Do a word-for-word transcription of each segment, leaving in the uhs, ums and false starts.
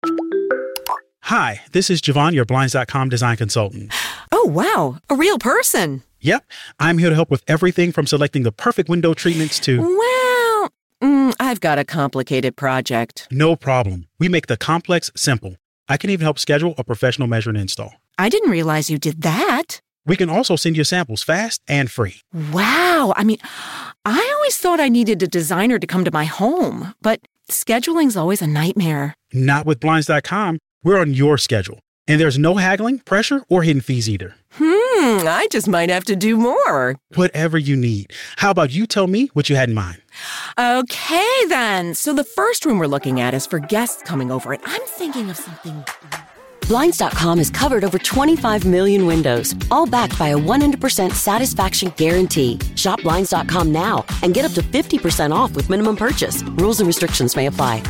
Hi, this is Javon, your Blinds dot com design consultant. Oh, wow. A real person. Yep. I'm here to help with everything from selecting the perfect window treatments to... Well, mm, I've got a complicated project. No problem. We make the complex simple. I can even help schedule a professional measure and install. I didn't realize you did that. We can also send you samples fast and free. Wow. I mean, I always thought I needed a designer to come to my home, but scheduling's always a nightmare. Not with Blinds dot com. We're on your schedule. And there's no haggling, pressure, or hidden fees either. Hmm, I just might have to do more. Whatever you need. How about you tell me what you had in mind? Okay, then. So the first room we're looking at is for guests coming over, and I'm thinking of something... Blinds dot com has covered over twenty-five million windows, all backed by a one hundred percent satisfaction guarantee. Shop Blinds dot com now and get up to fifty percent off with minimum purchase. Rules and restrictions may apply.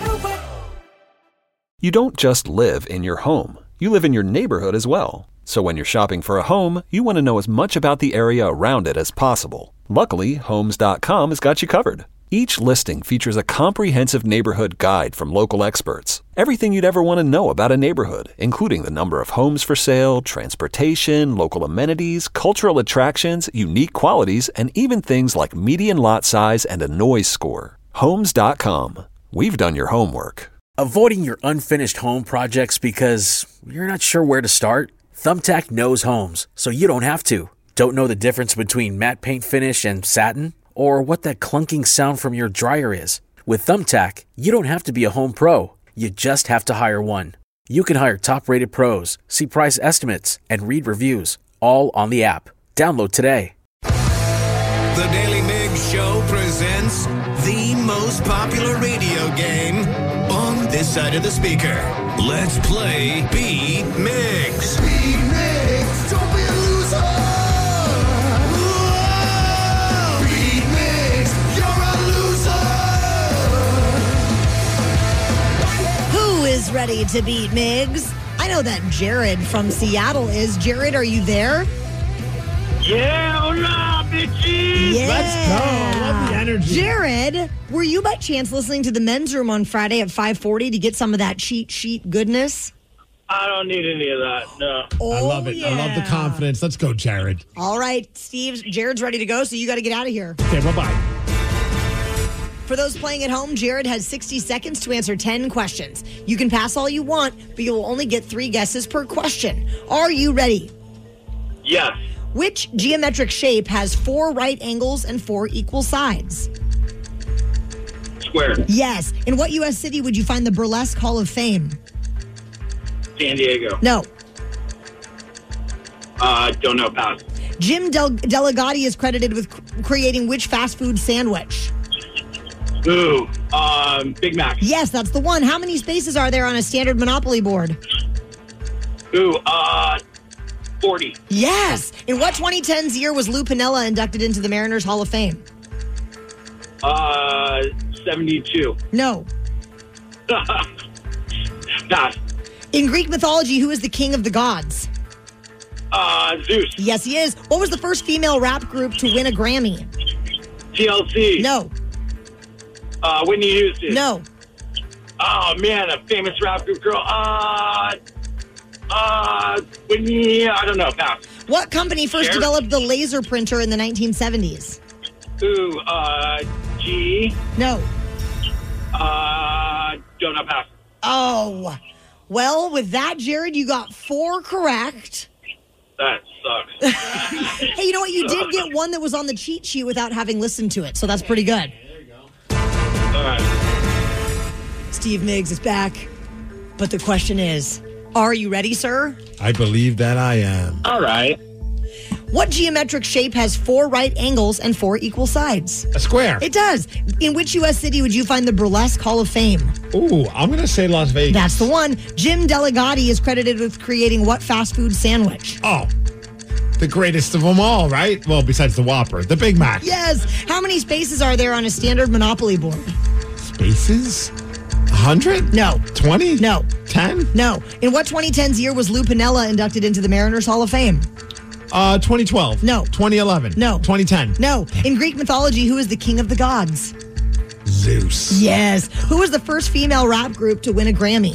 You don't just live in your home. You live in your neighborhood as well. So when you're shopping for a home, you want to know as much about the area around it as possible. Luckily, Homes dot com has got you covered. Each listing features a comprehensive neighborhood guide from local experts. Everything you'd ever want to know about a neighborhood, including the number of homes for sale, transportation, local amenities, cultural attractions, unique qualities, and even things like median lot size and a noise score. Homes dot com. We've done your homework. Avoiding your unfinished home projects because you're not sure where to start? Thumbtack knows homes, so you don't have to. Don't know the difference between matte paint finish and satin? Or what that clunking sound from your dryer is? With Thumbtack, you don't have to be a home pro. You just have to hire one. You can hire top-rated pros, see price estimates, and read reviews, all on the app. Download today. The Daily Migs Show presents the most popular radio game on this side of the speaker. Let's play Beat Migs. Beat Migs, don't be a loser. Whoa. Beat Migs, you're a loser. Who is ready to beat Migs? I know that Jared from Seattle is. Jared, are you there? Yeah, hola, bitches! Yeah. Let's go. I love the energy. Jared, were you by chance listening to the men's room on Friday at five forty to get some of that cheat sheet goodness? I don't need any of that, no. Oh, I love it. yeah. I love the confidence. Let's go, Jared. All right, Steve, Jared's ready to go, so you got to get out of here. Okay, bye-bye. For those playing at home, Jared has sixty seconds to answer ten questions. You can pass all you want, but you will only get three guesses per question. Are you ready? Yes. Which geometric shape has four right angles and four equal sides? Square. Yes. In what U S city would you find the Burlesque Hall of Fame? San Diego. No. Uh, don't know, pass. Jim Del- Delegati is credited with cr- creating which fast food sandwich? Ooh, um, Big Mac. Yes, that's the one. How many spaces are there on a standard Monopoly board? Ooh, uh, forty. Yes. In what twenty tens year was Lou Piniella inducted into the Mariners Hall of Fame? Uh, seventy-two. No. Pass. In Greek mythology, who is the king of the gods? Uh, Zeus. Yes, he is. What was the first female rap group to win a Grammy? T L C. No. Uh, Whitney Houston. No. Oh, man, a famous rap group girl. Uh, uh, Whitney, I don't know, pass. What company first Share? developed the laser printer in the nineteen seventies? Ooh, uh, G. No. Uh, don't know, pass. Oh. Well, with that, Jared, you got four correct. That sucks. Hey, you know what? You did get one that was on the cheat sheet without having listened to it, so that's pretty good. There you go. All right. Steve Miggs is back. But the question is, are you ready, sir? I believe that I am. All right. What geometric shape has four right angles and four equal sides? A square. It does. In which U S city would you find the Burlesque Hall of Fame? Ooh, I'm going to say Las Vegas. That's the one. Jim Delegati is credited with creating what fast food sandwich? Oh, the greatest of them all, right? Well, besides the Whopper, the Big Mac. Yes. How many spaces are there on a standard Monopoly board? Spaces? one hundred? No. twenty? No. ten? No. In what twenty tens year was Lou Piniella inducted into the Mariners Hall of Fame? Uh, twenty twelve. No. twenty eleven. No. twenty ten. No. In Greek mythology, who is the king of the gods? Zeus. Yes. Who was the first female rap group to win a Grammy?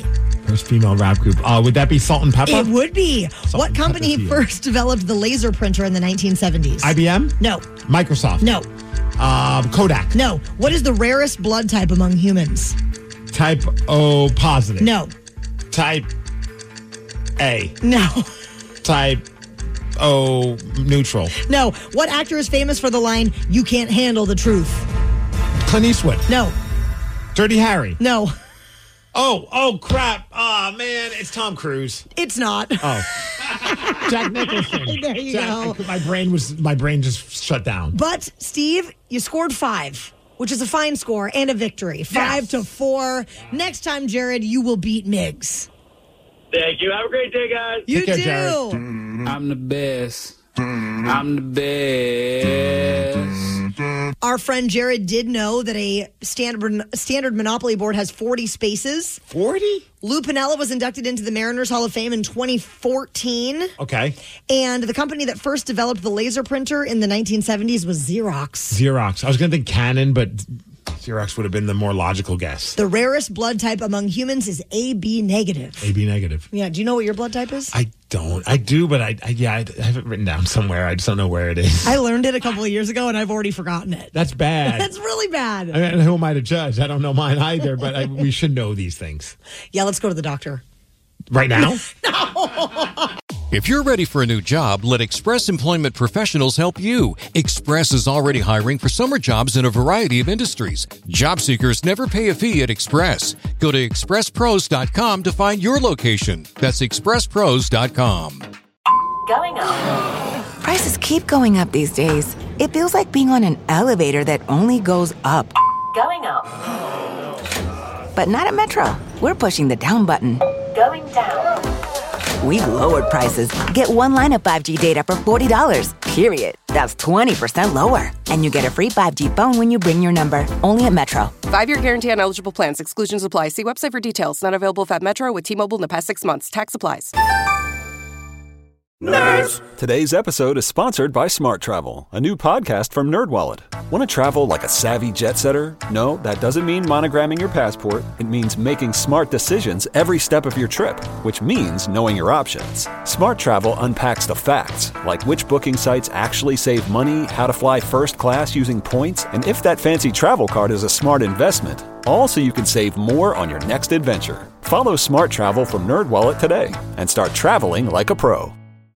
First female rap group. Uh, would that be Salt and Pepper? It would be. Salt What and company Pepper first developed the laser printer in the nineteen seventies? I B M? No. Microsoft? No. Um, Kodak? No. What is the rarest blood type among humans? Type O positive? No. Type A? No. Type O neutral? No. What actor is famous for the line, "You can't handle the truth"? Clint Eastwood? No. Dirty Harry? No. Oh, oh, crap. Oh, man, it's Tom Cruise. It's not. Oh. Jack Nicholson. There you Jack, go. My brain was, my brain just shut down. But, Steve, you scored five, which is a fine score and a victory. Five Yes. to four. Next time, Jared, you will beat Miggs. Thank you. Have a great day, guys. You Take care, do. Jared. I'm the best. I'm the best. Our friend Jared did know that a standard standard Monopoly board has forty spaces. forty? Lou Piniella was inducted into the Mariners Hall of Fame in twenty fourteen. Okay. And the company that first developed the laser printer in the nineteen seventies was Xerox. Xerox. I was going to think Canon, but Xerox would have been the more logical guess. The rarest blood type among humans is A B negative. A B negative. Yeah, do you know what your blood type is? I don't. I do, but I, I yeah, I have it written down somewhere. I just don't know where it is. I learned it a couple of years ago, and I've already forgotten it. That's bad. That's really bad. I mean, who am I to judge? I don't know mine either, but I, we should know these things. Yeah, let's go to the doctor. Right now? If you're ready for a new job, let Express Employment Professionals help you. Express is already hiring for summer jobs in a variety of industries. Job seekers never pay a fee at Express. Go to express pros dot com to find your location. That's express pros dot com. Going up. Prices keep going up these days. It feels like being on an elevator that only goes up. Going up. But not at Metro. We're pushing the down button. Going down. We've lowered prices. Get one line of five G data for forty dollars, period. That's twenty percent lower. And you get a free five G phone when you bring your number. Only at Metro. Five-year guarantee on eligible plans. Exclusions apply. See website for details. Not available at Metro with T-Mobile in the past six months. Tax applies. Nerds! Today's episode is sponsored by Smart Travel, a new podcast from NerdWallet. Want to travel like a savvy jet setter? No, that doesn't mean monogramming your passport. It means making smart decisions every step of your trip, which means knowing your options. Smart Travel unpacks the facts, like which booking sites actually save money, how to fly first class using points, and if that fancy travel card is a smart investment. All so you can save more on your next adventure. Follow Smart Travel from NerdWallet today and start traveling like a pro.